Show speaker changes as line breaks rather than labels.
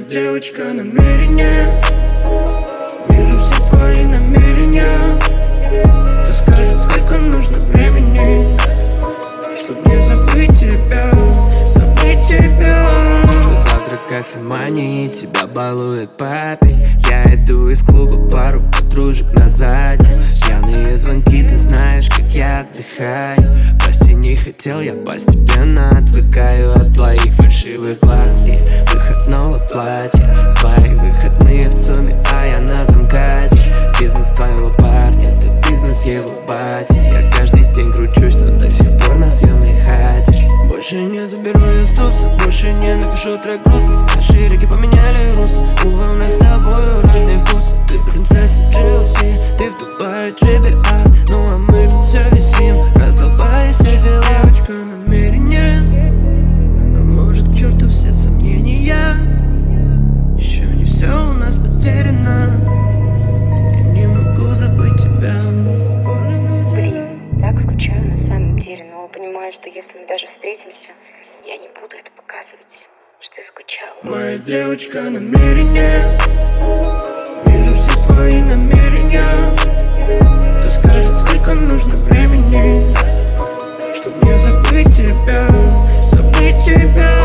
девочка намерение. Вижу все твои намерения. Кто скажет, сколько нужно времени, чтоб не забыть тебя, забыть тебя.
Твой завтрак кофемании тебя балует папе. Я иду из клуба, пару подружек на заднем. Пьяные звонки, ты знаешь, как я отдыхаю. Прости, не хотел, я постепенно отвыкаю от твоих фальшивых глаз и выходного платья. Твои выходные в ЦУМе, а я на замкаде. Бизнес твоего парня, это бизнес его бати. Я каждый день кручусь, но до сих пор на съемной хате. Больше не заберу я с туса, больше не напишу трек грустный. Наши реки поменяли русло, у волны с тобою разные вкусы. Ты принцесса GLC, ты в Дубае GBA. Ну а мы тут все висим, раздолбая все дела.
Девочка намерение, а может к черту все сомнения. Еще не все у нас потеряно. Я не могу забыть тебя.
Блин, так скучаю на самом деле, но понимаю, что если мы даже встретимся, я не буду это показывать, что я скучала.
Моя девочка намерение. Вижу все твои намерения. Кто скажет, сколько нужно времени, чтоб не забыть тебя, забыть тебя.